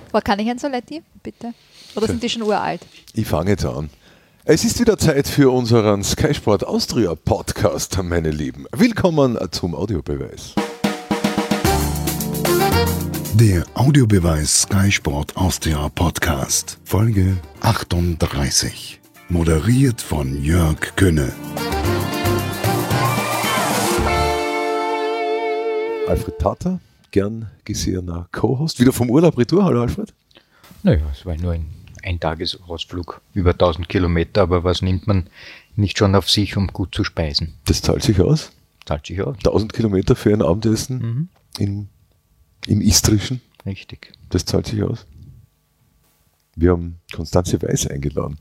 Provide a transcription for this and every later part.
Kann ich ein Soletti, bitte? Oder sind die schon uralt? Ich fange jetzt an. Es ist wieder Zeit für unseren Sky Sport Austria Podcast, meine Lieben. Willkommen zum Audiobeweis. Der Audiobeweis Sky Sport Austria Podcast, Folge 38. Moderiert von Jörg Könne. Alfred Tater, gern gesehener Co-Host. Wieder vom Urlaub retour. Hallo Alfred. Naja, es war nur ein Eintagesausflug, über 1000 Kilometer, aber was nimmt man nicht schon auf sich, um gut zu speisen? Das zahlt sich aus. Zahlt sich aus. 1000 Kilometer für ein Abendessen im Istrischen. Richtig. Das zahlt sich aus. Wir haben Konstanze Weiß eingeladen.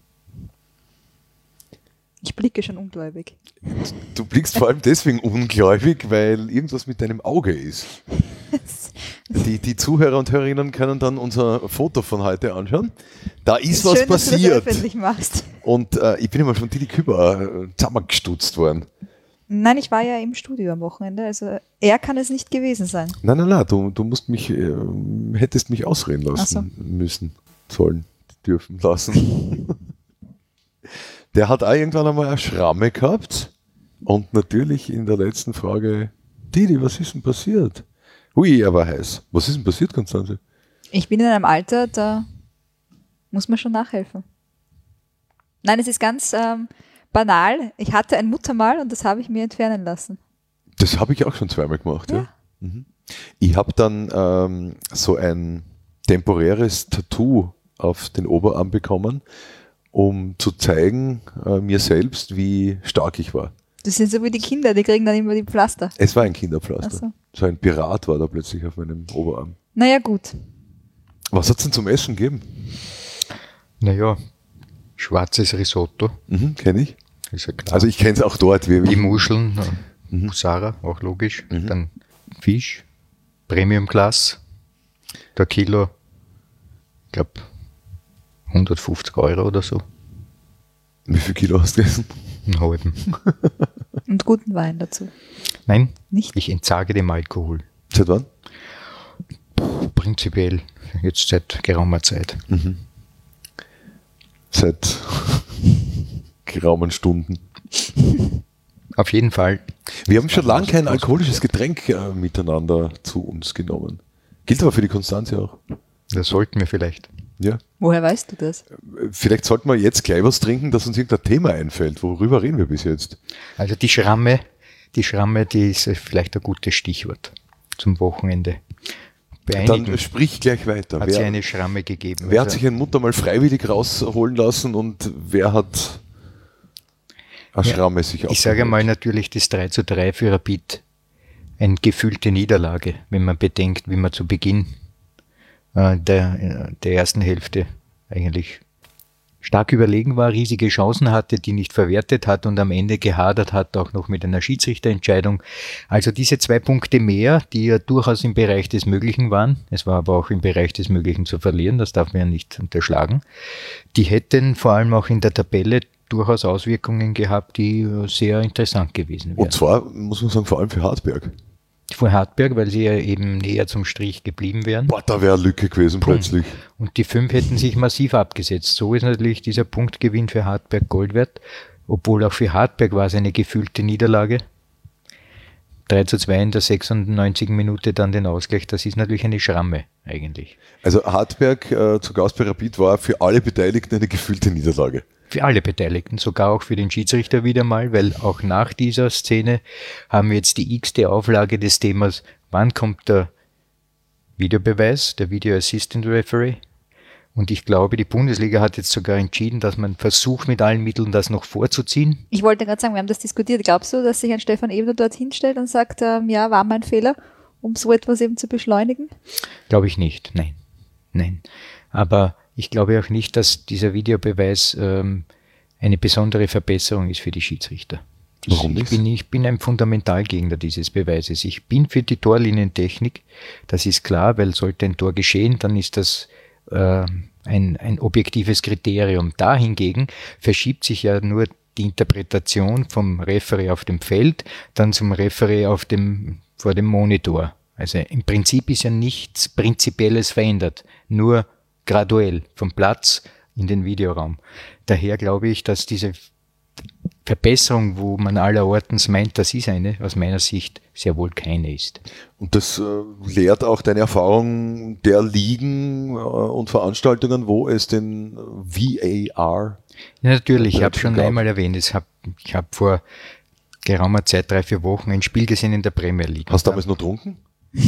Ich blicke schon ungläubig. Du blickst vor allem deswegen ungläubig, weil irgendwas mit deinem Auge ist. Die Zuhörer und Hörerinnen können dann unser Foto von heute anschauen. Da ist was schön, passiert. Dass du das öffentlich machst. Und ich bin immer von Didi Küber zusammengestutzt worden. Nein, ich war ja im Studio am Wochenende, also er kann es nicht gewesen sein. Nein, du musst mich, hättest mich ausreden lassen müssen, sollen, dürfen lassen. Der hat auch irgendwann einmal eine Schramme gehabt und natürlich in der letzten Frage, Didi, was ist denn passiert? Hui, er war heiß. Was ist denn passiert, Konstanze? Ich bin in einem Alter, da muss man schon nachhelfen. Nein, es ist ganz banal. Ich hatte ein Muttermal und das habe ich mir entfernen lassen. Das habe ich auch schon zweimal gemacht, ja. Mhm. Ich habe dann so ein temporäres Tattoo auf den Oberarm bekommen, um zu zeigen mir selbst, wie stark ich war. Das sind so wie die Kinder, die kriegen dann immer die Pflaster. Es war ein Kinderpflaster. Ach so. So ein Pirat war da plötzlich auf meinem Oberarm. Naja, gut. Was hat es denn zum Essen gegeben? Naja, schwarzes Risotto. Kenne ich. Ist ja klar. Also ich kenne es auch dort. Die Muscheln, Musara, auch logisch. Dann Fisch, Premium-Class, der Kilo, ich glaube 150 € oder so. Wie viel Kilo hast du gegessen? Einen halben. Und guten Wein dazu. Nein, Nicht? ich entsage dem Alkohol. Seit wann? Prinzipiell jetzt seit geraumer Zeit. Seit geraumen Stunden. Auf jeden Fall. Wir haben schon lange kein alkoholisches Getränk miteinander zu uns genommen. Gilt aber für die Konstanze auch. Das sollten wir vielleicht. Ja. Woher weißt du das? Vielleicht sollten wir jetzt gleich was trinken, dass uns irgendein Thema einfällt. Worüber reden wir bis jetzt? Also die Schramme, die ist vielleicht ein gutes Stichwort zum Wochenende. Bei einigen Dann sprich gleich weiter. hat sie eine Schramme gegeben. Wer hat sich eine Mutter mal freiwillig rausholen lassen und wer hat eine Schramme sich aufgeholt? Ich sage mal natürlich das 3:3 für Rapid. Eine gefühlte Niederlage, wenn man bedenkt, wie man zu Beginn der ersten Hälfte eigentlich stark überlegen war, riesige Chancen hatte, die nicht verwertet hat und am Ende gehadert hat, auch noch mit einer Schiedsrichterentscheidung. Also diese 2 Punkte mehr, die ja durchaus im Bereich des Möglichen waren, es war aber auch im Bereich des Möglichen zu verlieren, das darf man ja nicht unterschlagen, die hätten vor allem auch in der Tabelle durchaus Auswirkungen gehabt, die sehr interessant gewesen wären. Und zwar, muss man sagen, vor allem für Hartberg. Vor Hartberg, weil sie ja eben näher zum Strich geblieben wären. Boah, da wäre eine Lücke gewesen plötzlich. Und die 5 hätten sich massiv abgesetzt. So ist natürlich dieser Punktgewinn für Hartberg Gold wert, obwohl auch für Hartberg war es eine gefühlte Niederlage. 3:2 in der 96. Minute dann den Ausgleich, das ist natürlich eine Schramme eigentlich. Also Hartberg zu Gast bei Rapid war für alle Beteiligten eine gefühlte Niederlage. Für alle Beteiligten, sogar auch für den Schiedsrichter wieder mal, weil auch nach dieser Szene haben wir jetzt die x-te Auflage des Themas, wann kommt der Videobeweis, der Video Assistant Referee. Und ich glaube, die Bundesliga hat jetzt sogar entschieden, dass man versucht, mit allen Mitteln das noch vorzuziehen. Ich wollte gerade sagen, wir haben das diskutiert. Glaubst du, dass sich ein Stefan Ebner dort hinstellt und sagt, ja, war mein Fehler, um so etwas eben zu beschleunigen? Glaube ich nicht, nein. Aber ich glaube auch nicht, dass dieser Videobeweis eine besondere Verbesserung ist für die Schiedsrichter. Warum nicht? Ich bin ein Fundamentalgegner dieses Beweises. Ich bin für die Torlinientechnik, das ist klar, weil sollte ein Tor geschehen, dann ist das ein objektives Kriterium. Da hingegen verschiebt sich ja nur die Interpretation vom Referee auf dem Feld, dann zum Referee vor dem Monitor. Also im Prinzip ist ja nichts Prinzipielles verändert, nur graduell vom Platz in den Videoraum. Daher glaube ich, dass diese Verbesserung, wo man allerortens meint, das ist eine, aus meiner Sicht sehr wohl keine ist. Und das lehrt auch deine Erfahrung der Ligen und Veranstaltungen, wo es den VAR... Ja, natürlich, ich habe schon einmal erwähnt, ich hab vor geraumer Zeit, 3-4 Wochen, ein Spiel gesehen in der Premier League. Hast du damals noch getrunken?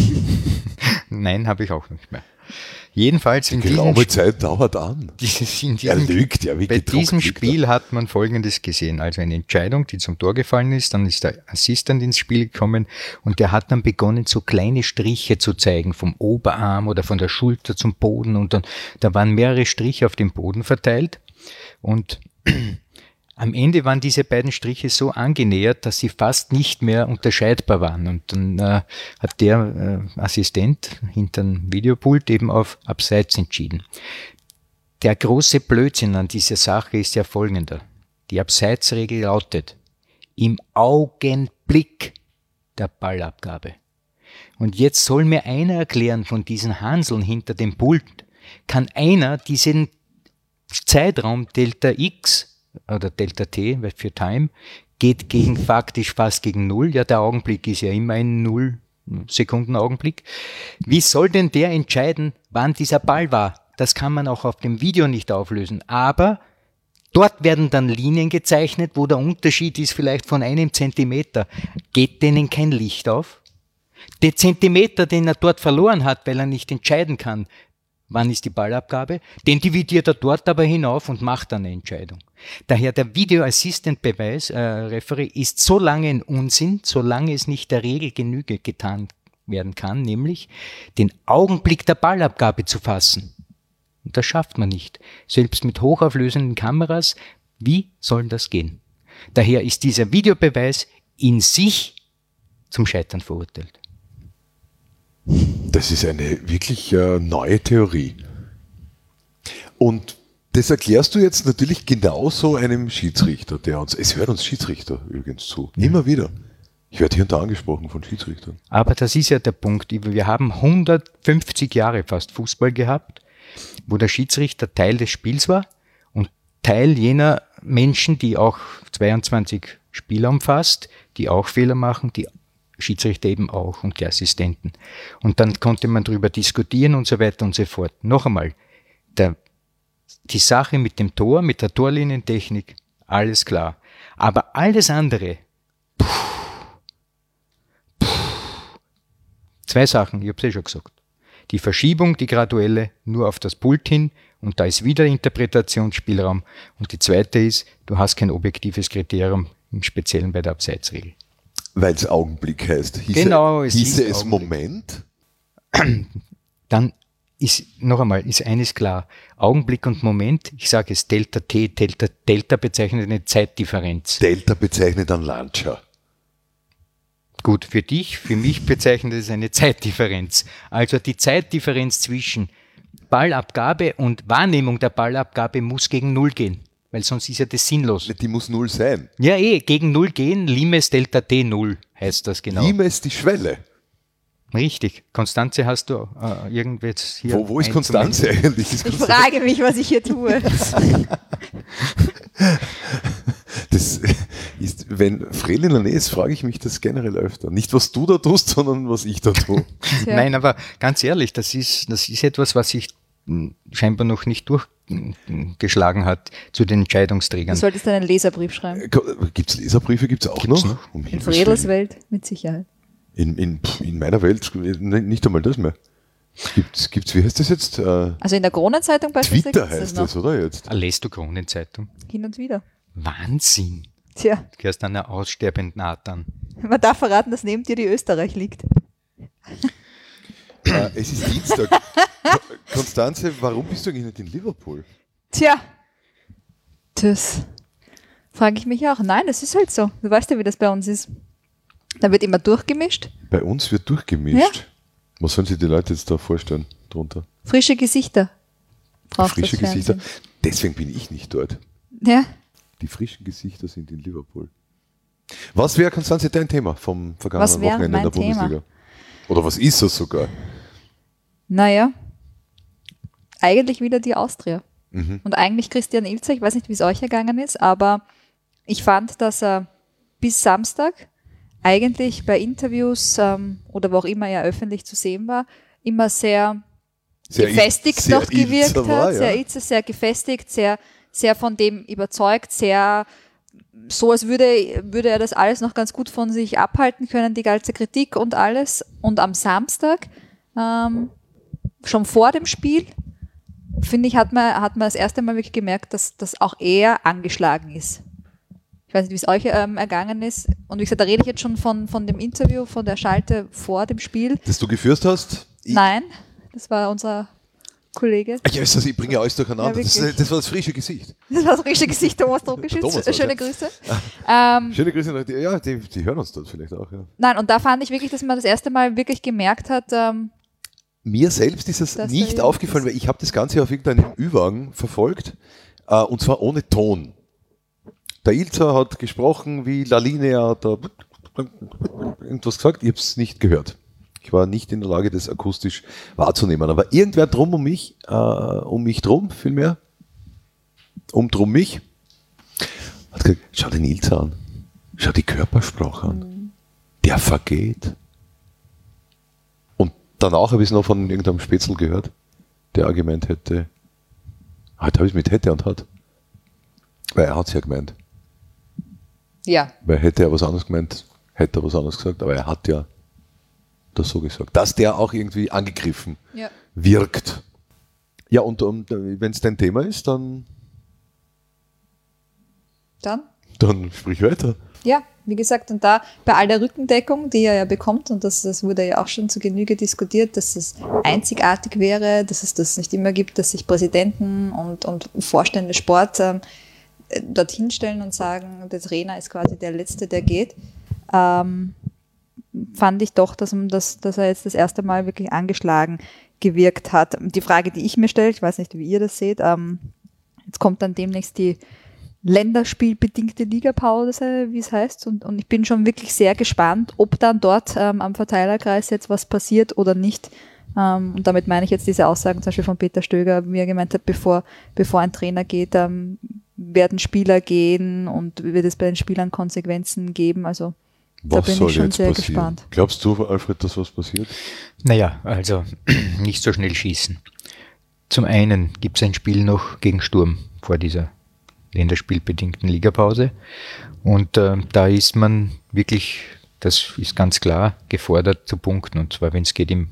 Nein, habe ich auch nicht mehr. Jedenfalls in geraume Zeit dauert an. Er lügt, ja, wie bei diesem Spiel hat man Folgendes gesehen, also eine Entscheidung, die zum Tor gefallen ist, dann ist der Assistent ins Spiel gekommen und der hat dann begonnen, so kleine Striche zu zeigen, vom Oberarm oder von der Schulter zum Boden und dann, da waren mehrere Striche auf dem Boden verteilt und am Ende waren diese beiden Striche so angenähert, dass sie fast nicht mehr unterscheidbar waren. Und dann hat der Assistent hinter dem Videopult eben auf Abseits entschieden. Der große Blödsinn an dieser Sache ist ja folgender. Die Abseitsregel lautet, im Augenblick der Ballabgabe. Und jetzt soll mir einer erklären von diesen Hanseln hinter dem Pult, kann einer diesen Zeitraum Delta X oder Delta T für Time, geht faktisch fast gegen 0. Ja, der Augenblick ist ja immer ein 0-Sekunden-Augenblick. Wie soll denn der entscheiden, wann dieser Ball war? Das kann man auch auf dem Video nicht auflösen. Aber dort werden dann Linien gezeichnet, wo der Unterschied ist vielleicht von 1 Zentimeter. Geht denen kein Licht auf? Der Zentimeter, den er dort verloren hat, weil er nicht entscheiden kann, wann ist die Ballabgabe? Den dividiert er dort aber hinauf und macht dann eine Entscheidung. Daher der Video Assistant Beweis, Referee, ist so lange ein Unsinn, solange es nicht der Regel Genüge getan werden kann, nämlich den Augenblick der Ballabgabe zu fassen. Und das schafft man nicht. Selbst mit hochauflösenden Kameras, wie soll das gehen? Daher ist dieser Videobeweis in sich zum Scheitern verurteilt. Das ist eine wirklich neue Theorie. Und das erklärst du jetzt natürlich genauso einem Schiedsrichter, es hört uns Schiedsrichter übrigens zu, immer wieder. Ich werde hier und da angesprochen von Schiedsrichtern. Aber das ist ja der Punkt, wir haben 150 Jahre fast Fußball gehabt, wo der Schiedsrichter Teil des Spiels war und Teil jener Menschen, die auch 22 Spieler umfasst, die auch Fehler machen, die Schiedsrichter eben auch und die Assistenten. Und dann konnte man darüber diskutieren und so weiter und so fort. Noch einmal, die Sache mit dem Tor, mit der Torlinientechnik, alles klar. Aber alles andere, zwei Sachen, ich habe es schon gesagt. Die Verschiebung, die graduelle, nur auf das Pult hin und da ist wieder Interpretationsspielraum. Und die zweite ist, du hast kein objektives Kriterium, im Speziellen bei der Abseitsregel. Weil es Augenblick heißt. Hieße es Moment? Dann ist, noch einmal, ist eines klar. Augenblick und Moment, ich sage es Delta T, Delta bezeichnet eine Zeitdifferenz. Delta bezeichnet einen Launcher. Gut, für dich, für mich bezeichnet es eine Zeitdifferenz. Also die Zeitdifferenz zwischen Ballabgabe und Wahrnehmung der Ballabgabe muss gegen 0 gehen. Weil sonst ist ja das sinnlos. Die muss 0 sein. Ja, gegen 0 gehen, Limes Delta T 0 heißt das genau. Limes die Schwelle. Richtig. Konstanze hast du irgendwas hier. Wo ist Konstanze eigentlich? Ich frage mich, was ich hier tue. Das ist, wenn Frel in der Nähe ist, frage ich mich das generell öfter. Nicht, was du da tust, sondern was ich da tue. Ja. Nein, aber ganz ehrlich, das ist etwas, was sich scheinbar noch nicht durchgeschlagen hat zu den Entscheidungsträgern. Du solltest einen Leserbrief schreiben. Gibt es Leserbriefe? Gibt es auch noch? In Fredels Welt, mit Sicherheit. In meiner Welt nicht einmal das mehr. Gibt's, wie heißt das jetzt? Also in der Kronenzeitung beispielsweise. Twitter heißt das, oder jetzt? Lest du Kronenzeitung? Hin und wieder. Wahnsinn. Tja. Du gehörst einer aussterbenden Art an. Man darf verraten, dass neben dir die Österreich liegt. Es ist Dienstag. Konstanze, warum bist du eigentlich nicht in Liverpool? Tja, das frage ich mich auch. Nein, das ist halt so. Du weißt ja, wie das bei uns ist. Da wird immer durchgemischt. Bei uns wird durchgemischt? Ja. Was sollen sich die Leute jetzt da vorstellen drunter? Frische Gesichter. Frische Gesichter. Deswegen bin ich nicht dort. Ja. Die frischen Gesichter sind in Liverpool. Was wäre, Konstanze, dein Thema vom vergangenen Wochenende in der Bundesliga? Oder was ist das sogar? Naja, eigentlich wieder die Austria. Und eigentlich Christian Ilzer, ich weiß nicht, wie es euch ergangen ist, aber ich fand, dass er bis Samstag eigentlich bei Interviews oder wo auch immer er öffentlich zu sehen war, immer sehr gefestigt doch gewirkt hat, sehr gefestigt, sehr von dem überzeugt, sehr so, als würde er das alles noch ganz gut von sich abhalten können, die ganze Kritik und alles. Und am Samstag, schon vor dem Spiel, finde ich, hat man das erste Mal wirklich gemerkt, dass auch er angeschlagen ist. Ich weiß nicht, wie es euch ergangen ist. Und wie gesagt, da rede ich jetzt schon von dem Interview, von der Schalte vor dem Spiel. Das du geführt hast? Nein, das war unser Kollege. Ich bringe ja alles durcheinander. Ja, das war das frische Gesicht. Das war das frische Gesicht, Thomas Druckenschütz. Schöne Grüße. Schöne Grüße. Ja, die hören uns dort vielleicht auch. Ja. Nein, und da fand ich wirklich, dass man das erste Mal wirklich gemerkt hat, mir selbst ist es nicht aufgefallen, weil ich habe das Ganze auf irgendeinem Ü-Wagen verfolgt, und zwar ohne Ton. Der Ilzer hat gesprochen, wie La Linea hat da irgendwas gesagt, ich habe es nicht gehört. Ich war nicht in der Lage, das akustisch wahrzunehmen. Aber irgendwer drum um mich drum, vielmehr, drum mich, hat gesagt, schau den Ilzer an, schau die Körpersprache an, der vergeht. Und danach habe ich es noch von irgendeinem Spätzl gehört, der auch gemeint hätte, heute habe ich es mit hätte und hat. Weil er hat es ja gemeint. ja. Weil hätte er was anderes gemeint, hätte er was anderes gesagt, aber er hat ja das so gesagt. Dass der auch irgendwie angegriffen wirkt. Ja, und wenn es dein Thema ist, dann sprich weiter. Ja, wie gesagt, und da bei all der Rückendeckung, die er ja bekommt, und das wurde ja auch schon zu Genüge diskutiert, dass es einzigartig wäre, dass es das nicht immer gibt, dass sich Präsidenten und Vorstände Sport dorthin stellen und sagen, der Trainer ist quasi der Letzte, der geht, fand ich doch, dass er jetzt das erste Mal wirklich angeschlagen gewirkt hat. Die Frage, die ich mir stelle, ich weiß nicht, wie ihr das seht, jetzt kommt dann demnächst die länderspielbedingte Ligapause, wie es heißt, und ich bin schon wirklich sehr gespannt, ob dann dort am Verteilerkreis jetzt was passiert oder nicht. Und damit meine ich jetzt diese Aussagen zum Beispiel von Peter Stöger, wie er gemeint hat, bevor ein Trainer geht, werden Spieler gehen und wird es bei den Spielern Konsequenzen geben. Also da bin ich schon sehr gespannt. Glaubst du, Alfred, dass was passiert? Naja, also nicht so schnell schießen. Zum einen gibt es ein Spiel noch gegen Sturm vor dieser länderspielbedingten Ligapause. Und da ist man wirklich, das ist ganz klar, gefordert zu punkten. Und zwar, wenn es geht, im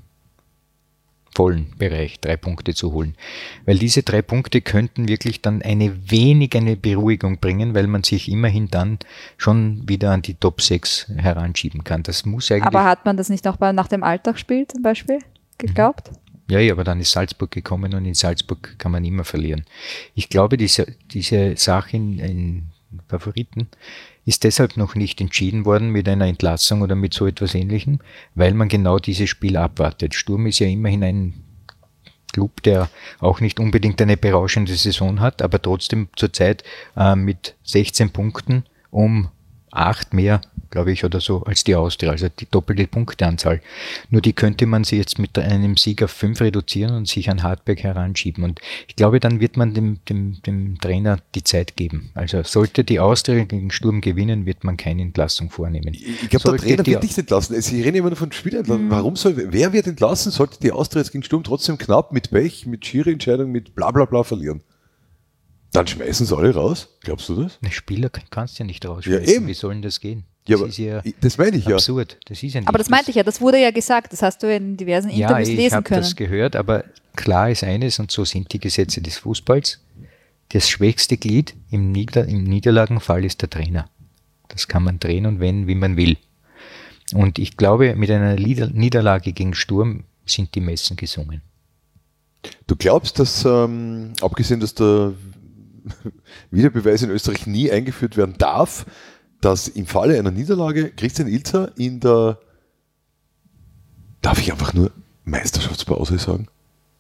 vollen Bereich 3 Punkte zu holen. Weil diese 3 Punkte könnten wirklich dann eine Beruhigung bringen, weil man sich immerhin dann schon wieder an die Top 6 heranschieben kann. Das muss eigentlich. Aber hat man das nicht auch nach dem Alltagsspiel zum Beispiel geglaubt? Ja, aber dann ist Salzburg gekommen und in Salzburg kann man immer verlieren. Ich glaube, diese Sache in Favoriten ist deshalb noch nicht entschieden worden mit einer Entlassung oder mit so etwas Ähnlichem, weil man genau dieses Spiel abwartet. Sturm ist ja immerhin ein Club, der auch nicht unbedingt eine berauschende Saison hat, aber trotzdem zurzeit mit 16 Punkten um 8 mehr, glaube ich, oder so, als die Austria, also die doppelte Punkteanzahl. Nur die könnte man sie jetzt mit einem Sieg auf 5 reduzieren und sich an Hartberg heranschieben. Und ich glaube, dann wird man dem Trainer die Zeit geben. Also sollte die Austria gegen Sturm gewinnen, wird man keine Entlassung vornehmen. Ich glaube, der Trainer wird nicht entlassen. Sie reden immer nur von Spielern. Wer wird entlassen? Sollte die Austria jetzt gegen Sturm trotzdem knapp mit Pech, mit Schiri-Entscheidung, mit bla bla bla verlieren? Dann schmeißen sie alle raus. Glaubst du das? Ein Spieler kannst du ja nicht rausschmeißen. Ja, eben. Wie soll denn das gehen? Das ist ja das meine ich absurd. Ja. Das ist ja nicht aber das meinte ich ja, das wurde ja gesagt, das hast du in diversen Interviews lesen können. Ja, ich habe das gehört, aber klar ist eines, und so sind die Gesetze des Fußballs, das schwächste Glied im Niederlagenfall ist der Trainer. Das kann man drehen und wenden, wie man will. Und ich glaube, mit einer Niederlage gegen Sturm sind die Messen gesungen. Du glaubst, dass, abgesehen, dass der Wiederbeweis in Österreich nie eingeführt werden darf, dass im Falle einer Niederlage Christian Ilzer in der, darf ich einfach nur Meisterschaftspause sagen,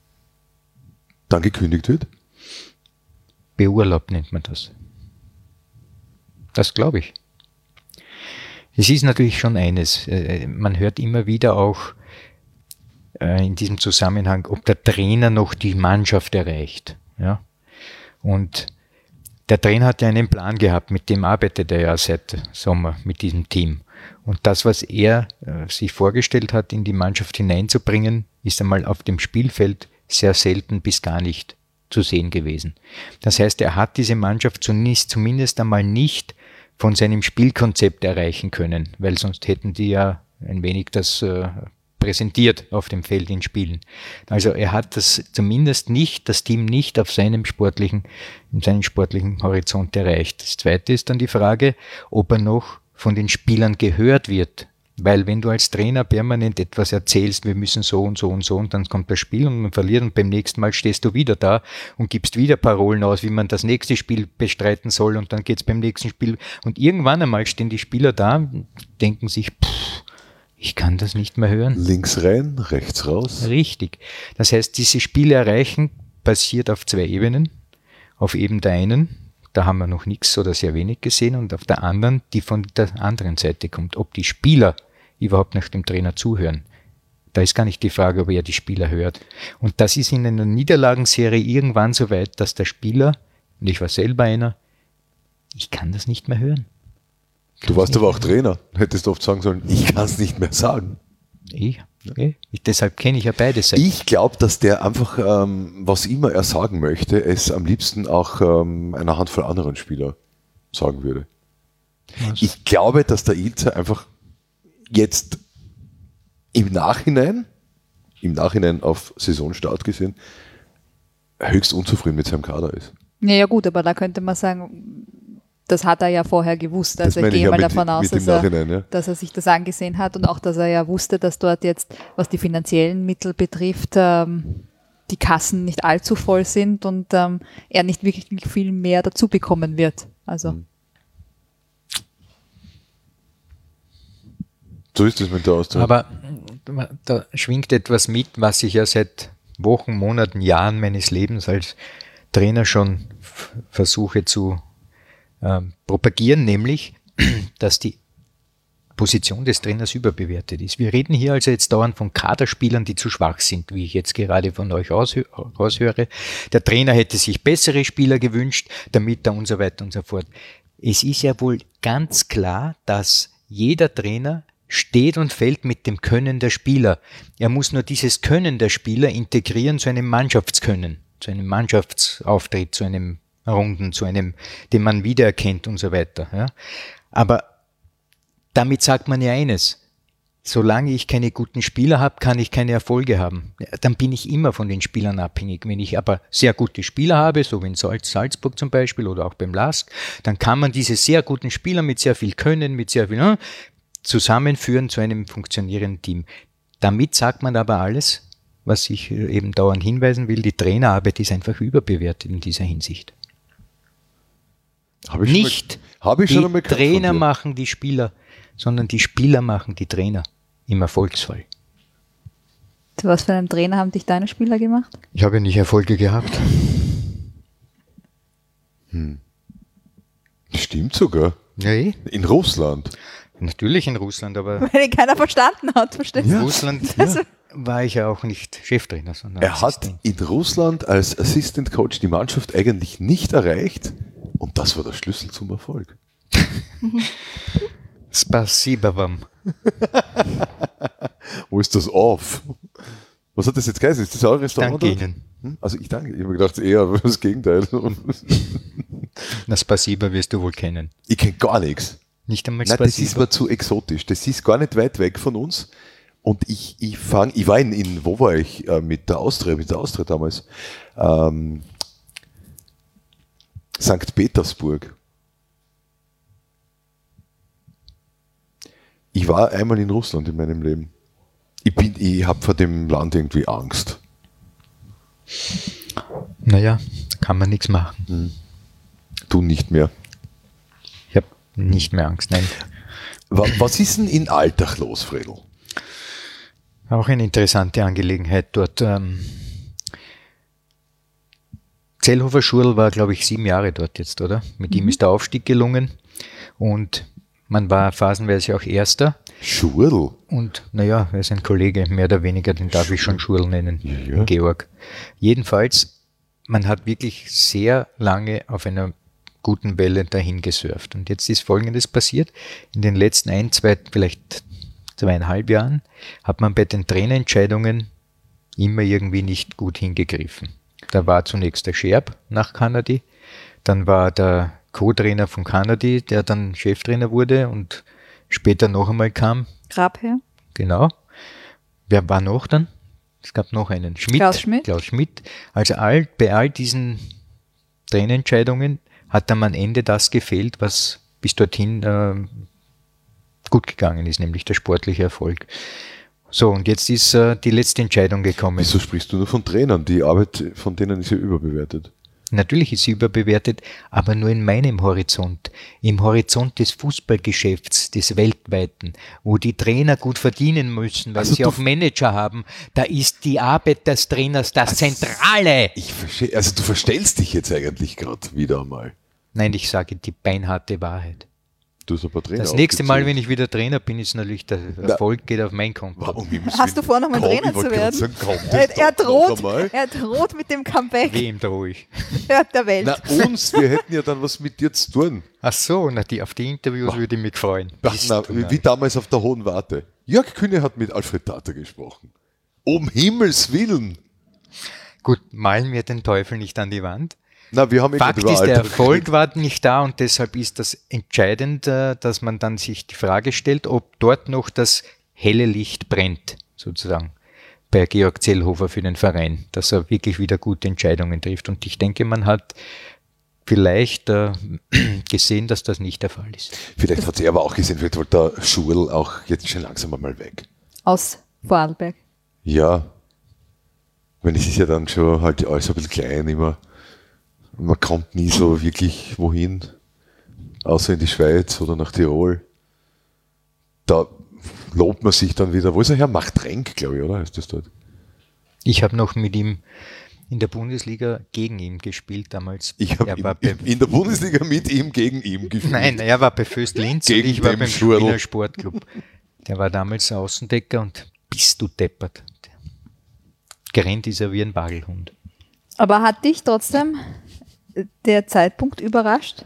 dann gekündigt wird? Beurlaubt nennt man das. Das glaube ich. Es ist natürlich schon eines, man hört immer wieder auch, in diesem Zusammenhang, ob der Trainer noch die Mannschaft erreicht. Ja? Und der Trainer hat ja einen Plan gehabt, mit dem arbeitet er ja seit Sommer mit diesem Team. Und das, was er sich vorgestellt hat, in die Mannschaft hineinzubringen, ist einmal auf dem Spielfeld sehr selten bis gar nicht zu sehen gewesen. Das heißt, er hat diese Mannschaft zumindest einmal nicht von seinem Spielkonzept erreichen können, weil sonst hätten die ja ein wenig das präsentiert auf dem Feld in Spielen. Also er hat das Team nicht auf seinem sportlichen Horizont erreicht. Das Zweite ist dann die Frage, ob er noch von den Spielern gehört wird. Weil wenn du als Trainer permanent etwas erzählst, wir müssen so und so und so, und dann kommt das Spiel und man verliert und beim nächsten Mal stehst du wieder da und gibst wieder Parolen aus, wie man das nächste Spiel bestreiten soll, und dann geht's beim nächsten Spiel und irgendwann einmal stehen die Spieler da und denken sich, ich kann das nicht mehr hören. Links rein, rechts raus. Richtig. Das heißt, diese Spiele erreichen basiert auf 2 Ebenen. Auf eben der einen, da haben wir noch nichts oder sehr wenig gesehen, und auf der anderen, die von der anderen Seite kommt, ob die Spieler überhaupt nach dem Trainer zuhören. Da ist gar nicht die Frage, ob er die Spieler hört. Und das ist in einer Niederlagenserie irgendwann so weit, dass der Spieler, und ich war selber einer, ich kann das nicht mehr hören. Du warst aber auch Trainer. Hättest du oft sagen sollen, ich kann es nicht mehr sagen. Deshalb kenne ich ja beide Seiten. Ich glaube, dass der einfach, was immer er sagen möchte, es am liebsten auch einer Handvoll anderen Spieler sagen würde. Was? Ich glaube, dass der Ilzer einfach jetzt im Nachhinein auf Saisonstart gesehen, höchst unzufrieden mit seinem Kader ist. Ja gut, aber da könnte man sagen, das hat er ja vorher gewusst. Also ich gehe mal davon aus, dass er sich das angesehen hat, und auch, dass er ja wusste, dass dort jetzt, was die finanziellen Mittel betrifft, die Kassen nicht allzu voll sind und er nicht wirklich viel mehr dazu bekommen wird. Also. So ist es mit der Austria. Aber da schwingt etwas mit, was ich ja seit Wochen, Monaten, Jahren meines Lebens als Trainer schon versuche zu propagieren, nämlich, dass die Position des Trainers überbewertet ist. Wir reden hier also jetzt dauernd von Kaderspielern, die zu schwach sind, wie ich jetzt gerade von euch raushöre. Der Trainer hätte sich bessere Spieler gewünscht, damit er und so weiter und so fort. Es ist ja wohl ganz klar, dass jeder Trainer steht und fällt mit dem Können der Spieler. Er muss nur dieses Können der Spieler integrieren zu einem Mannschaftskönnen, zu einem Mannschaftsauftritt, zu einem Runden, zu einem, den man wiedererkennt und so weiter. Ja. Aber damit sagt man ja eines: Solange ich keine guten Spieler habe, kann ich keine Erfolge haben. Dann bin ich immer von den Spielern abhängig. Wenn ich aber sehr gute Spieler habe, so wie in Salzburg zum Beispiel oder auch beim LASK, dann kann man diese sehr guten Spieler mit sehr viel Können, mit sehr viel zusammenführen zu einem funktionierenden Team. Damit sagt man aber alles, was ich eben dauernd hinweisen will: Die Trainerarbeit ist einfach überbewertet in dieser Hinsicht. Nicht die Trainer machen die Spieler, sondern die Spieler machen die Trainer im Erfolgsfall. Zu was für einem Trainer haben dich deine Spieler gemacht? Ich habe nicht Erfolge gehabt. Stimmt sogar. Ja, in Russland. Natürlich in Russland, aber weil ihn keiner verstanden hat, verstehst du? In Russland war ich ja auch nicht Cheftrainer, sondern er hat in Russland als Assistant Coach die Mannschaft eigentlich nicht erreicht, und das war der Schlüssel zum Erfolg. Spasiba vam. Wo ist das auf? Was hat das jetzt geheißen? Ist das ein Restaurant? Danke Ihnen. Also ich danke. Ich habe gedacht, eher das Gegenteil. Na, Spasiba wirst du wohl kennen. Ich kenne gar nichts. Nicht einmal Spasiba. Nein, das ist mir zu exotisch. Das ist gar nicht weit weg von uns. Und ich war in wo war ich mit der Austria damals? St. Petersburg. Ich war einmal in Russland in meinem Leben. Ich habe vor dem Land irgendwie Angst. Naja, kann man nichts machen. Du nicht mehr. Ich habe nicht mehr Angst, nein. Was ist denn in Altach los, Fredl? Auch eine interessante Angelegenheit dort. Zellhofer Schurl war, glaube ich, 7 Jahre dort jetzt, oder? Mit ihm ist der Aufstieg gelungen, und Man war phasenweise auch Erster. Schurl? Und naja, er ist ein Kollege, mehr oder weniger, den darf ich schon Schurl nennen, Ja. Georg. Jedenfalls, man hat wirklich sehr lange auf einer guten Welle dahin gesurft. Und jetzt ist Folgendes passiert. In den letzten vielleicht 2,5 Jahren hat man bei den Trainerentscheidungen immer irgendwie nicht gut hingegriffen. Da war zunächst der Scherb nach Kanadi, dann war der Co-Trainer von Kanadi, der dann Cheftrainer wurde und später noch einmal kam. Grabherr. Genau. Wer war noch dann? Es gab noch einen. Klaus Schmidt. Klaus Schmidt. Also bei all diesen Trainerentscheidungen hat dann am Ende das gefehlt, was bis dorthin gut gegangen ist, nämlich der sportliche Erfolg. So, und jetzt ist die letzte Entscheidung gekommen. Wieso sprichst du nur von Trainern? Die Arbeit von denen ist ja überbewertet. Natürlich ist sie überbewertet, aber nur in meinem Horizont. Im Horizont des Fußballgeschäfts, des weltweiten, wo die Trainer gut verdienen müssen, weil Also sie auch Manager haben. Da ist die Arbeit des Trainers das Zentrale. Ich verstehe, also du verstellst dich jetzt eigentlich gerade wieder einmal. Nein, ich sage die beinharte Wahrheit. Du hast ein paar Trainer Das nächste Mal, aufgezählt. wenn ich wieder Trainer bin, ist natürlich der Erfolg geht auf mein Konto. Warum? Hast du vor, nochmal Trainer zu werden? Er droht mit dem Comeback Wem drohe ich? der Welt. Na uns, wir hätten ja dann was mit dir zu tun. Ach so, auf die Interviews würde ich mich freuen. Wie damals auf der Hohen Warte. Jörg Kühne hat mit Alfred Tata gesprochen. Um Himmels Willen. Gut, malen wir den Teufel nicht an die Wand. Na, wir haben Fakt ist, der Erfolg war nicht da und deshalb ist das entscheidend, dass man dann sich die Frage stellt, ob dort noch das helle Licht brennt, sozusagen, bei Georg Zellhofer für den Verein, dass er wirklich wieder gute Entscheidungen trifft. Und ich denke, man hat vielleicht gesehen, dass das nicht der Fall ist. Vielleicht hat er aber auch gesehen, vielleicht wollte der Schurl auch jetzt schon langsam einmal weg. Aus Vorarlberg. Ja. Ich meine, es ist ja dann schon halt alles ein bisschen klein immer. Man kommt nie so wirklich wohin, außer in die Schweiz oder nach Tirol. Da lobt man sich dann wieder. Wo ist er her? Machtrenk, glaube ich, oder? Ist das dort? Ich habe noch mit ihm in der Bundesliga gegen ihn gespielt damals. Ich habe in der Bundesliga mit ihm gegen ihn gespielt. Nein, er war bei Föst Linz und Gegen ich war den beim Schurl. Wiener Sportclub. Der war damals Außendecker und bist du deppert. Gerannt ist er wie ein Wagelhund. Aber hat dich trotzdem der Zeitpunkt überrascht?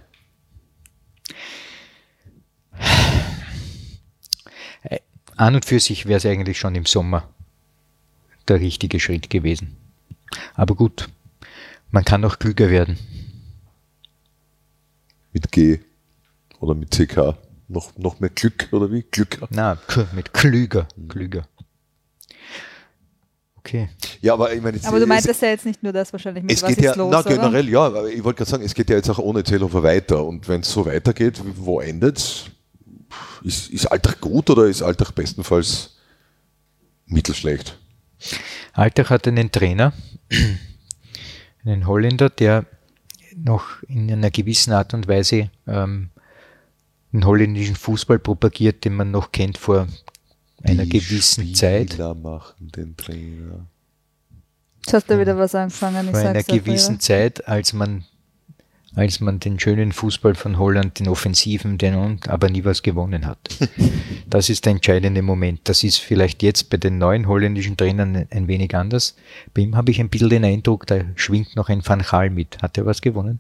An und für sich wäre es eigentlich schon im Sommer der richtige Schritt gewesen. Aber gut, man kann auch klüger werden. Mit G oder mit CK. Noch mehr Glück, oder wie? Glück. Na, mit klüger. Okay. Ja, aber ich meine, Aber du meintest ja jetzt nicht nur das wahrscheinlich mit, es was geht ist ja, los, na, oder? generell, ja, aber ich wollte gerade sagen, es geht ja jetzt auch ohne Zellhofer weiter. Und wenn es so weitergeht, wo endet es? Ist Alltag gut oder ist Alltag bestenfalls mittelschlecht? Alltag hat einen Trainer, einen Holländer, der noch in einer gewissen Art und Weise den holländischen Fußball propagiert, den man noch kennt vor einer gewissen Zeit. Spieler machen den Trainer. Jetzt hast du wieder was angefangen. Ich Vor einer sag's einfach gewissen Zeit, als man den schönen Fußball von Holland, den Offensiven, aber nie was gewonnen hat. Das ist der entscheidende Moment. Das ist vielleicht jetzt bei den neuen holländischen Trainern ein wenig anders. Bei ihm habe ich ein bisschen den Eindruck, da schwingt noch ein Van Gaal mit. Hat er was gewonnen?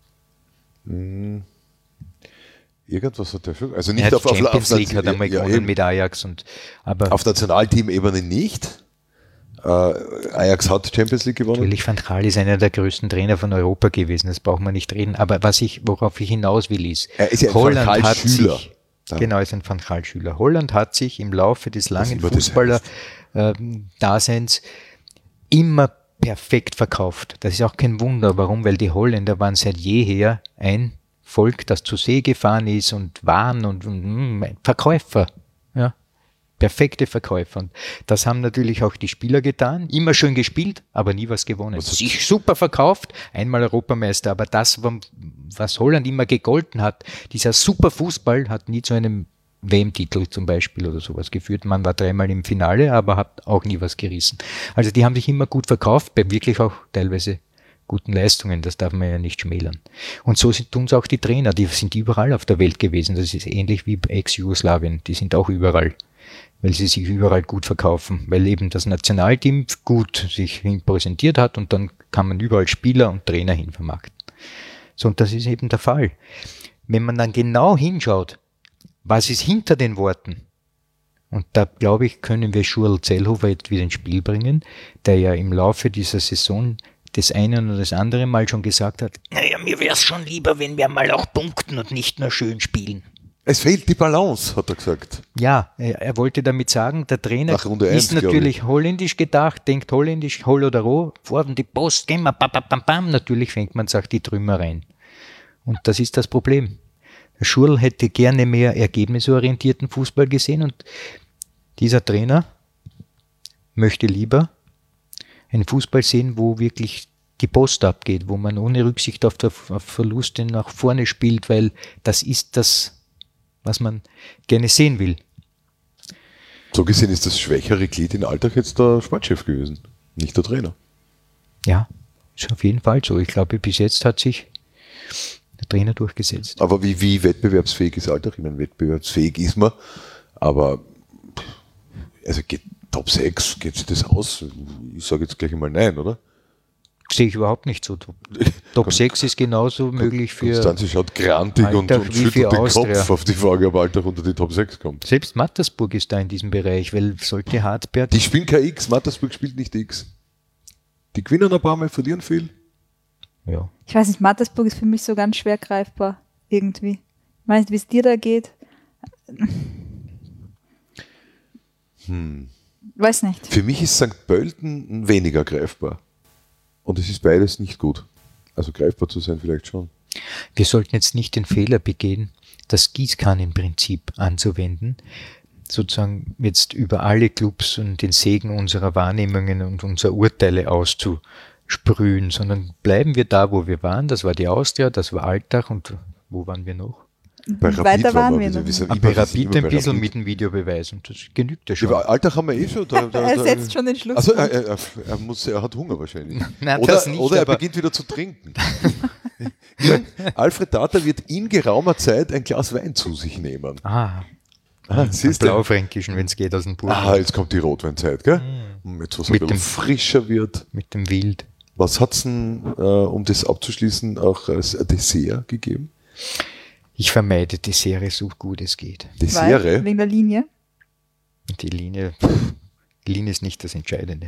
Irgendwas hat er schon. Also nicht Er hat auf Champions League hat einmal ja, gewonnen eben. mit Ajax. Aber Auf Nationalteam-Ebene nicht. Ajax hat Champions League gewonnen. natürlich, Van Gaal ist einer der größten Trainer von Europa gewesen, das braucht man nicht reden. Aber worauf ich hinaus will, ist, Er ist ja ein Holland Van Gaal hat Schüler. sich, genau, ist ein Van Gaal Schüler. Holland hat sich im Laufe des langen immer das Fußballer-Daseins immer perfekt verkauft. Das ist auch kein Wunder. Warum? Weil die Holländer waren seit jeher ein Volk, das zur See gefahren ist und waren und Verkäufer. Ja. Perfekte Verkäufer. Und das haben natürlich auch die Spieler getan. Immer schön gespielt, aber nie was gewonnen. Sich super verkauft, einmal Europameister. Aber das, was Holland immer gegolten hat, dieser super Fußball hat nie zu einem WM-Titel zum Beispiel oder sowas geführt. Man war 3-mal im Finale, aber hat auch nie was gerissen. Also die haben sich immer gut verkauft, bei wirklich auch teilweise guten Leistungen, das darf man ja nicht schmälern. Und so tun es auch die Trainer, die sind überall auf der Welt gewesen. Das ist ähnlich wie Ex-Jugoslawien, die sind auch überall, weil sie sich überall gut verkaufen, weil eben das Nationalteam gut sich hin präsentiert hat und dann kann man überall Spieler und Trainer hin vermarkten. So, und das ist eben der Fall. Wenn man dann genau hinschaut, was ist hinter den Worten, und da, glaube ich, können wir Schurl Zellhofer jetzt wieder ins Spiel bringen, der ja im Laufe dieser Saison das eine oder das andere Mal schon gesagt hat, naja, mir wäre es schon lieber, wenn wir mal auch punkten und nicht nur schön spielen. Es fehlt die Balance, hat er gesagt. Ja, er wollte damit sagen, der Trainer Nach Runde 1, ist natürlich holländisch gedacht, denkt holländisch, Hol oder Roh, vor die Post, gehen wir, bam, bam, bam, natürlich fängt man, sagt die Trümmer rein. Und das ist das Problem. Der Schurl hätte gerne mehr ergebnisorientierten Fußball gesehen und dieser Trainer möchte lieber einen Fußball sehen, wo wirklich die Post abgeht, wo man ohne Rücksicht auf Verluste nach vorne spielt, weil das ist das, was man gerne sehen will. So gesehen ist das schwächere Glied in Alltag jetzt der Sportchef gewesen, nicht der Trainer. Ja, ist auf jeden Fall so. Ich glaube, bis jetzt hat sich der Trainer durchgesetzt. Aber wie wettbewerbsfähig ist Alltag? Ich meine, wettbewerbsfähig ist man, aber also geht Top 6, geht sich das aus? Ich sage jetzt gleich einmal nein, oder? Sehe ich überhaupt nicht so. Top 6 ist genauso möglich für Konstanze schaut grantig Alltag und wie schüttelt für den Austria. Kopf auf die Frage, ob Alltag unter die Top 6 kommt. Selbst Mattersburg ist da in diesem Bereich, weil sollte Hartberg... Die spielen kein X, Mattersburg spielt nicht X. Die gewinnen ein paar Mal, verlieren viel. Ja. Ich weiß nicht, Mattersburg ist für mich so ganz schwer greifbar, irgendwie. Ich weiß nicht, wie es dir da geht. Weiß nicht. Für mich ist St. Pölten weniger greifbar. Und es ist beides nicht gut. Also greifbar zu sein vielleicht schon. Wir sollten jetzt nicht den Fehler begehen, das Gießkannenprinzip anzuwenden, sozusagen jetzt über alle Clubs und den Segen unserer Wahrnehmungen und unserer Urteile auszusprühen, sondern bleiben wir da, wo wir waren. Das war die Austria, das war Alltag und wo waren wir noch? Bei Rapid Weiter waren wir wieder- noch. wie- Bei immer Rapid ein bei bisschen Rapid. mit dem Videobeweis und das genügt ja schon. Ja, Alltag haben wir eh schon. Er setzt schon den Schluss. Also er hat Hunger wahrscheinlich. Nein, das nicht, oder er aber- beginnt wieder zu trinken. Alfred Tata wird in geraumer Zeit ein Glas Wein zu sich nehmen. Siehst du? Blaufränkischen, wenn es geht, aus dem Burg. Jetzt kommt die Rotweinzeit, gell? Jetzt, was ein Mit bisschen dem- frischer wird. Mit dem Wild. Was hat es denn, um das abzuschließen, auch als Dessert gegeben? Ich vermeide Dessert so gut es geht. Dessert? Wegen der Linie. Die Linie ist nicht das Entscheidende.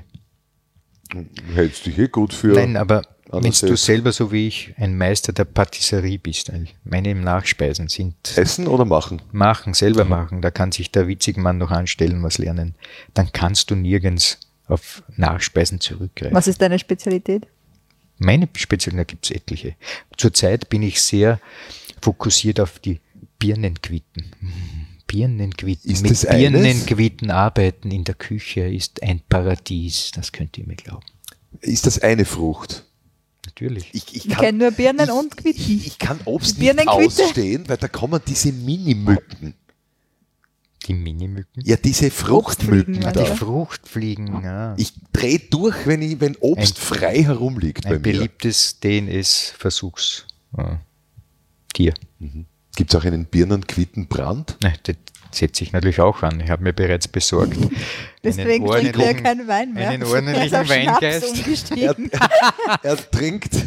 Hältst du dich eh gut für? Nein, aber wenn du andererseits- selber so wie ich ein Meister der Patisserie bist, weil meine Nachspeisen sind Essen oder machen? selber machen, da kann sich der witzige Mann noch anstellen, was lernen, dann kannst du nirgends auf Nachspeisen zurückgreifen. Was ist deine Spezialität? Meine Spezialität, da gibt es etliche. Zurzeit bin ich sehr fokussiert auf die Birnenquitten. Birnenquitten. Ist Mit das eines? Birnenquitten arbeiten in der Küche ist ein Paradies, das könnt ihr mir glauben. Ist das eine Frucht? Natürlich. Ich kenne nur Birnen und Quitten. Ich kann Obst Die nicht Birnenquitte? ausstehen, weil da kommen diese Minimücken. Die Minimücken. Ja, diese Fruchtmücken Fruchtfliegen, da. Die Fruchtfliegen, ja. Ich drehe durch, wenn Obst frei herumliegt bei Ein mir. beliebtes DNS-Versuchstier. Gibt es auch einen Birnenquittenbrand? Das setze ich natürlich auch an. Ich habe mir bereits besorgt. Deswegen trinkt er keinen Wein mehr. einen Er ist ordentlichen auf Schnaps Weingeist. umgestiegen. Er trinkt.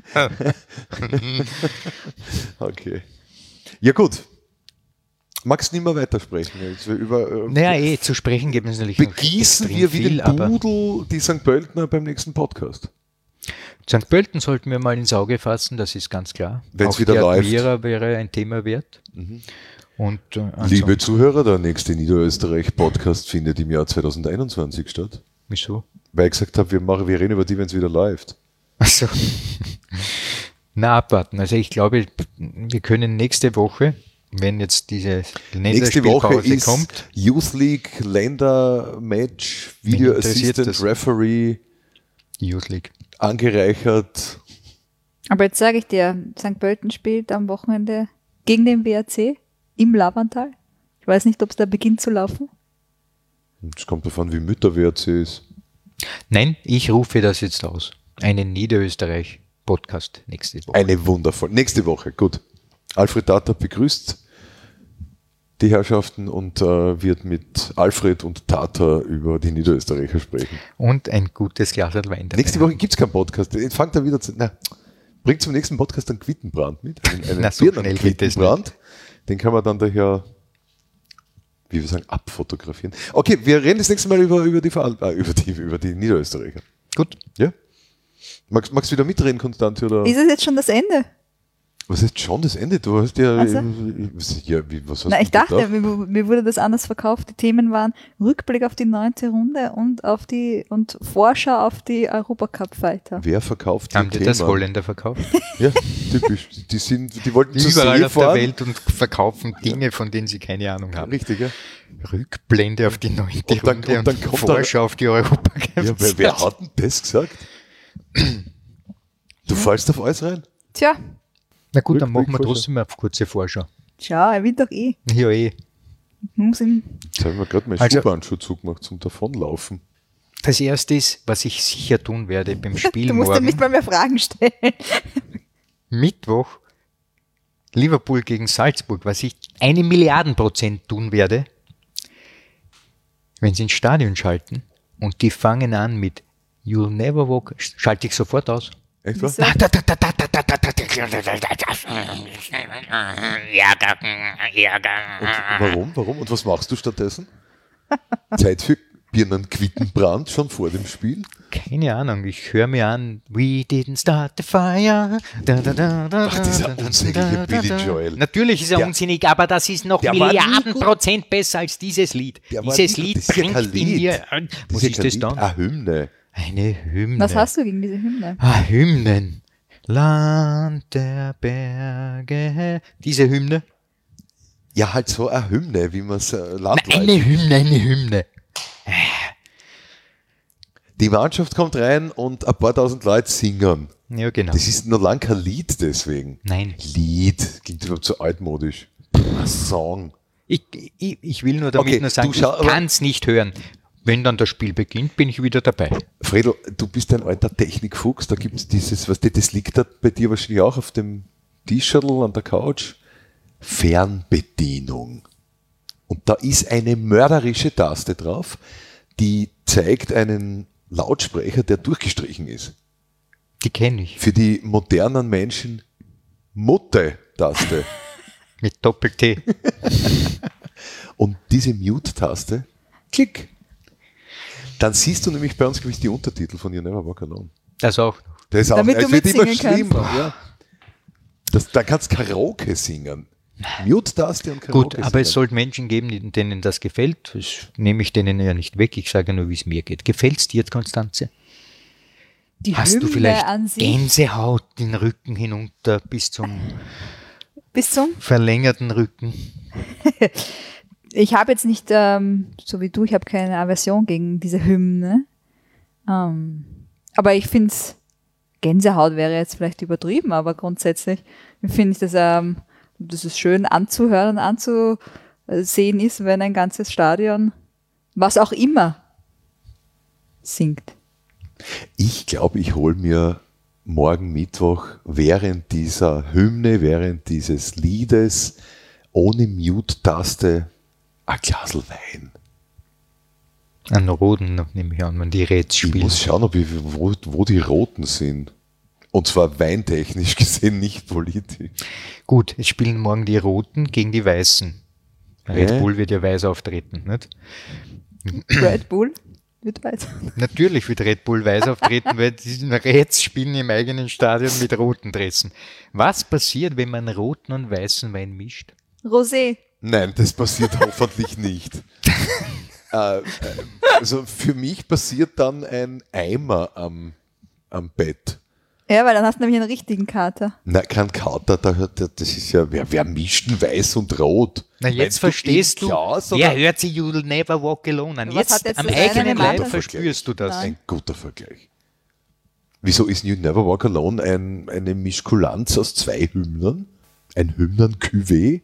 Okay. Ja gut. Magst du nicht mehr weitersprechen? Jetzt über, Naja, zu sprechen gibt es natürlich noch begießen extrem wir wie viel, den aber Pudel die St. Pöltener beim nächsten Podcast. St. Pölten sollten wir mal ins Auge fassen, das ist ganz klar. Wenn's Auch wieder die läuft. Admira wäre ein Thema wert. Und Liebe Zuhörer, der nächste Niederösterreich-Podcast findet im Jahr 2021 statt. wieso? Weil ich gesagt habe, wir reden über die, wenn es wieder läuft. Also, na, abwarten. Also ich glaube, wir können nächste Woche, wenn jetzt diese Nächste Woche Länderspielpause ist kommt, Youth League, Ländermatch, Video Wen interessiert Assistant das? Referee, die Youth League. angereichert. Aber jetzt sage ich dir, St. Pölten spielt am Wochenende gegen den WRC im Lavantal. Ich weiß nicht, ob es da beginnt zu laufen. Es kommt davon, wie mütter WRC ist. Nein, ich rufe das jetzt aus. Einen Niederösterreich Podcast nächste Woche. Eine wundervoll. Nächste Woche, gut. Alfred Tater begrüßt die Herrschaften und wird mit Alfred und Tater über die Niederösterreicher sprechen. Und ein gutes Glas Wein dabei. Nächste Woche gibt es keinen Podcast. Fangt dann wieder bringt zum nächsten Podcast einen Quittenbrand mit. Einen so schnell geht das Quittenbrand. Den kann man dann daher, wie wir sagen, abfotografieren. Okay, wir reden das nächste Mal über die Niederösterreicher. Gut. Ja? Magst du wieder mitreden, Konstanze? Oder? Ist es jetzt schon das Ende? Was ist schon das Ende? Du hast ja. Also? Was hast Na, du ich dachte, gedacht? mir wurde das anders verkauft. Die Themen waren Rückblick auf die 9. Runde und Vorschau auf die Europacup-Fighter. Wer verkauft Haben die die das Themen? Holländer verkauft? Ja, typisch. Die wollten zur Überall See auf der fahren. Welt und verkaufen Dinge, von denen sie keine Ahnung haben. Richtig, ja. Rückblende auf die 9. Und dann- Runde und dann kommt Vorschau auf die Europacup. Ja, wer hat denn das gesagt? Du fallst auf alles rein? Tja, Na gut, dann machen wir Rückblick, trotzdem eine kurze Vorschau. schau, er will doch eh. Ja, eh. Muss ihm Jetzt habe ich mir gerade meinen Also- Schuhbahnschuh zugemacht zum Davonlaufen. Das erste ist, was ich sicher tun werde beim Spiel Du musst ihm morgen. nicht mal mehr Fragen stellen. Mittwoch Liverpool gegen Salzburg, was ich 1 Milliarden% tun werde, wenn sie ins Stadion schalten und die fangen an mit You'll never walk, schalte ich sofort aus. Echt was? Wieso? Und warum? Und was machst du stattdessen? Zeit für Birnenquittenbrand schon vor dem Spiel? Keine Ahnung, ich höre mir an, we didn't start the fire. Ach, dieser unsägliche Billy Joel. Natürlich ist er Der- unsinnig, aber das ist noch der war nie Milliarden% besser als dieses Lied. Der war Dieses nie gut. Lied Das ist ja bringt kein in Lied. mir... Was ist das dann? Eine Hymne. Eine Hymne. Was hast du gegen diese Hymne? Hymnen. Land der Berge. Diese Hymne? Ja, halt so eine Hymne, wie man es Na, landläufig. eine Hymne. Die Mannschaft kommt rein und ein paar tausend Leute singen. Ja, genau. Das ist noch lang kein Lied deswegen. Nein. Lied klingt überhaupt so altmodisch. Ein Song. Ich will nur damit Okay, nur sagen, du schau- ich kann es nicht hören. Wenn dann das Spiel beginnt, bin ich wieder dabei. Fredo, du bist ein alter Technikfuchs, da gibt es dieses, was das liegt da bei dir wahrscheinlich auch auf dem T-Shirtl an der Couch. Fernbedienung. Und da ist eine mörderische Taste drauf, die zeigt einen Lautsprecher, der durchgestrichen ist. Die kenne ich. Für die modernen Menschen Mutte-Taste. Mit Doppel-T. Und diese Mute-Taste, klick. Dann siehst du nämlich bei uns, glaube ich, die Untertitel von You Never Walk Alone. Das auch. Das ist auch, Damit du es wird immer mitsingen kannst. schlimmer. Ja. Da kannst du Karaoke singen. Mute-Taste und Karaoke Gut, aber es singen. sollte Menschen geben, denen das gefällt. Das nehme ich denen ja nicht weg. Ich sage nur, wie es mir geht. Gefällt es dir, Konstanze? Die Hast du Hymne vielleicht an sich Gänsehaut den Rücken hinunter bis zum bis zum... verlängerten Rücken? Ich habe jetzt nicht, so wie du, ich habe keine Aversion gegen diese Hymne. Aber ich finde es, Gänsehaut wäre jetzt vielleicht übertrieben, aber grundsätzlich finde ich, dass es schön anzuhören und anzusehen ist, wenn ein ganzes Stadion, was auch immer, singt. Ich glaube, ich hole mir morgen Mittwoch während dieser Hymne, während dieses Liedes ohne Mute-Taste ein Glasl Wein. An Roden, nehme ich an, wenn die Räts Ich spielen. muss schauen, wo die Roten sind. Und zwar weintechnisch gesehen, nicht politisch. Gut, es spielen morgen die Roten gegen die Weißen. Red Bull wird ja weiß auftreten, nicht? Red Bull wird weiter. Natürlich wird Red Bull weiß auftreten, weil die Reds spielen im eigenen Stadion mit roten Dressen. Was passiert, wenn man roten und weißen Wein mischt? Rosé. Nein, das passiert hoffentlich nicht. Also für mich passiert dann ein Eimer am Bett. Ja, weil dann hast du nämlich einen richtigen Kater. Nein, kein Kater, das ist ja, wer mischt denn weiß und rot? Na, jetzt Meinst verstehst im du, Glas wer oder? hört sich You'll Never Walk Alone an? Was hat Jetzt jetzt am das eine eigenen mit dem Leib anderen? verspürst du das. Nein. Ein guter Vergleich. Wieso ist You Never Walk Alone eine Mischkulanz aus zwei Hymnen? Ein Hymnen-Cuvée?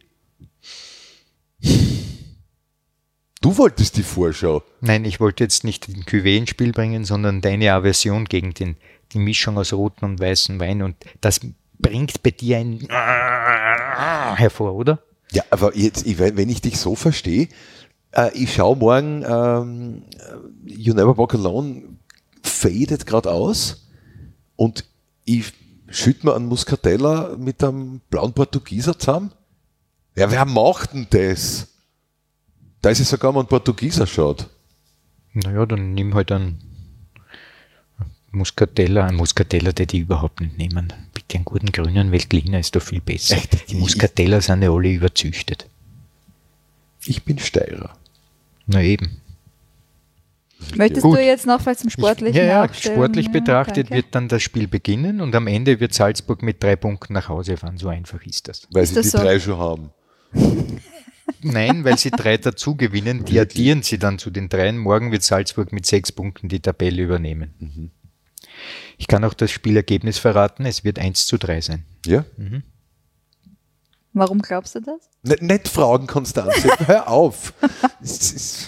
Du wolltest die Vorschau. Nein, ich wollte jetzt nicht den Cuvée ins Spiel bringen, sondern deine Aversion gegen die Mischung aus rotem und weißem Wein und das bringt bei dir ein hervor, oder? Ja, aber jetzt, wenn ich dich so verstehe, ich schaue morgen You Never Walk Alone fadet gerade aus und ich schütte mir einen Muscatella mit einem blauen Portugieser zusammen. Ja, wer macht denn das? Da ist es sogar mal ein Portugieser schaut. Naja, dann nimm halt einen Muscatella. Einen Muscatella, den die überhaupt nicht nehmen. Bitte einen guten grünen Veltliner ist doch viel besser. Echt? Die Muscatella sind ja alle überzüchtet. Ich bin Steirer. Na eben. Möchtest Gut. du jetzt noch, falls zum Sportlichen nachstellen? Sportlich betrachtet danke. wird dann das Spiel beginnen und am Ende wird Salzburg mit 3 Punkten nach Hause fahren. So einfach ist das. Weil Ist sie das die so? 3 schon haben. Nein, weil sie 3 dazu gewinnen, die addieren sie dann zu den 3. Morgen wird Salzburg mit 6 Punkten die Tabelle übernehmen. Ich kann auch das Spielergebnis verraten, es wird 1:3 sein. Ja? Warum glaubst du das? Nicht fragen, Konstanze. Hör auf. Es ist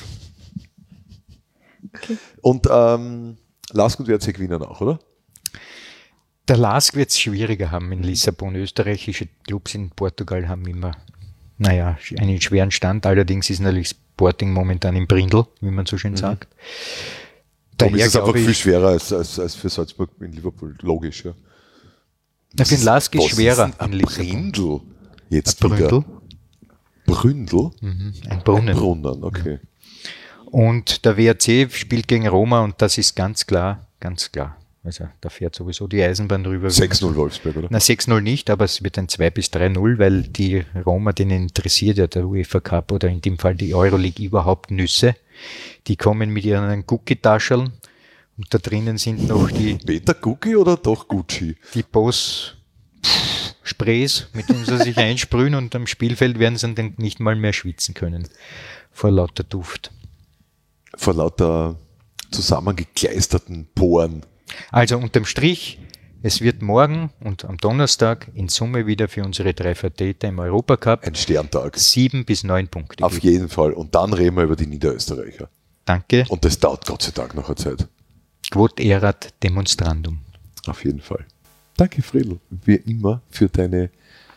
Okay. Und Lask und WRC gewinnen auch, oder? Der LASK wird es schwieriger haben in Lissabon. Österreichische Clubs in Portugal haben immer, einen schweren Stand. Allerdings ist natürlich Sporting momentan im Brindl, wie man so schön sagt. Darum Daher ist es einfach glaube viel ich, schwerer als für Salzburg in Liverpool. Logisch, ja. für den LASK ist Was schwerer ist denn in ein Lissabon. Brindl jetzt Ein Bründel, wieder? Bründel? ein Brunnen. Brunnen, okay. Und der WRC spielt gegen Roma und das ist ganz klar. Also da fährt sowieso die Eisenbahn drüber. 6-0 Wolfsburg, oder? Na, 6-0 nicht, aber es wird ein 2-3-0, weil die Roma, denen interessiert ja der UEFA Cup oder in dem Fall die Euroleague überhaupt Nüsse. Die kommen mit ihren Cookie-Tascheln und da drinnen sind noch die Peter Cookie oder doch Gucci? Boss-Sprays, mit denen sie sich einsprühen und am Spielfeld werden sie dann nicht mal mehr schwitzen können vor lauter Duft. Vor lauter zusammengekleisterten Poren. Also unterm Strich, es wird morgen und am Donnerstag in Summe wieder für unsere 3 Vertreter im Europacup Ein Sterntag. 7 bis 9 Punkte Auf geben. jeden Fall. Und dann reden wir über die Niederösterreicher. Danke. Und das dauert Gott sei Dank noch eine Zeit. Quod erat demonstrandum. Auf jeden Fall. Danke, Friedl, wie immer, für deine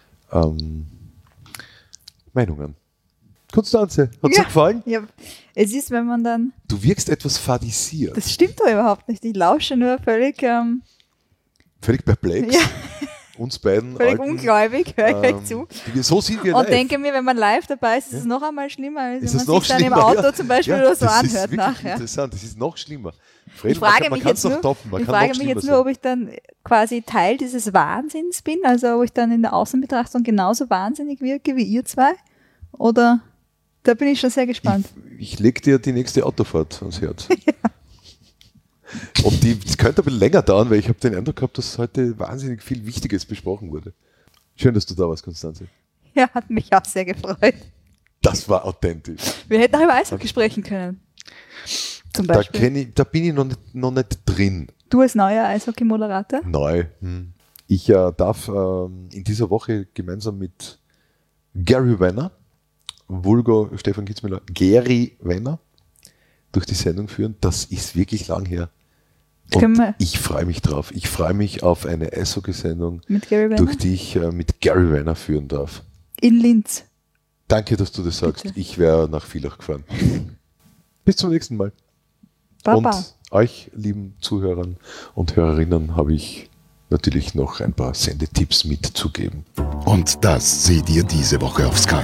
Meinungen. Konstanze, hat dir gefallen? Ja, es ist, wenn man dann, Du wirkst etwas fadisiert. das stimmt doch überhaupt nicht. Ich lausche nur völlig, Völlig perplex. Ja. Uns beiden völlig alten, ungläubig, höre ich euch zu. So sind wir Und live. denke mir, wenn man live dabei ist, ist es noch einmal schlimmer, als Ist wenn es man noch sich dann im schlimmer? Auto Ja. zum Beispiel Ja, oder so das ist anhört wirklich nachher. interessant, das ist noch schlimmer. Ich Friedl, frage mich man kann es jetzt noch nur, toppen, man ich kann frage noch mich schlimmer jetzt nur, sein. ob ich dann quasi Teil dieses Wahnsinns bin, also ob ich dann in der Außenbetrachtung genauso wahnsinnig wirke wie ihr zwei, oder da bin ich schon sehr gespannt. Ich leg dir die nächste Autofahrt ans Herz. Und die könnte ein bisschen länger dauern, weil ich habe den Eindruck gehabt, dass heute wahnsinnig viel Wichtiges besprochen wurde. Schön, dass du da warst, Konstanze. Ja, hat mich auch sehr gefreut. Das war authentisch. Wir hätten auch über Eishockey sprechen können. Zum Da, Beispiel. da bin ich noch nicht drin. Du als neuer Eishockey-Moderator? Neu. Ich darf in dieser Woche gemeinsam mit Gary Wenner, vulgo Stefan Kitzmüller, Gary Wenner, durch die Sendung führen. Das ist wirklich lang her. Können Und wir- ich freue mich drauf. Ich freue mich auf eine Eishockey-Sendung, Mit Gary Wenner? durch die ich mit Gary Wenner führen darf. In Linz. Danke, dass du das sagst. Bitte. Ich wäre nach Villach gefahren. Bis zum nächsten Mal. Baba. Und euch, lieben Zuhörern und Hörerinnen, habe ich natürlich noch ein paar Sendetipps mitzugeben. Und das seht ihr diese Woche auf Sky.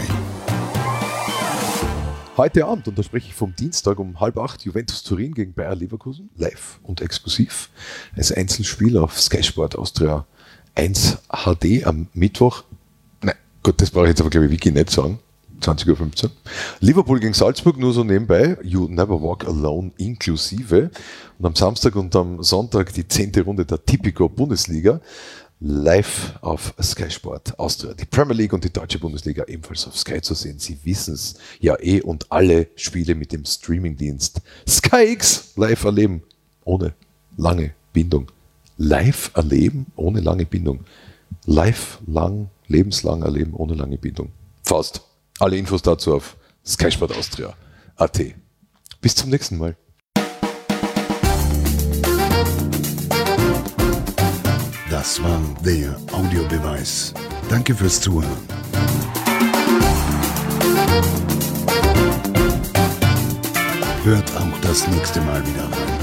Heute Abend, und da spreche ich vom Dienstag um 7:30, Juventus Turin gegen Bayer Leverkusen, live und exklusiv. Als Einzelspiel auf Sky Sport Austria 1 HD am Mittwoch. Nein, gut, das brauche ich jetzt aber, glaube ich, wirklich nicht sagen. 20:15 Uhr. Liverpool gegen Salzburg, nur so nebenbei. You Never Walk Alone inklusive. Und am Samstag und am Sonntag die 10. Runde der Tipico Bundesliga. Live auf Sky Sport Austria. Die Premier League und die Deutsche Bundesliga ebenfalls auf Sky zu sehen. Sie wissen es ja eh, und alle Spiele mit dem Streamingdienst Sky X live erleben. Ohne lange Bindung. Live erleben ohne lange Bindung. Live lang, lebenslang erleben ohne lange Bindung. Faust. Alle Infos dazu auf Sky Sport Austria.at. Bis zum nächsten Mal. Das war der Audiobeweis. Danke fürs Zuhören. Hört auch das nächste Mal wieder rein.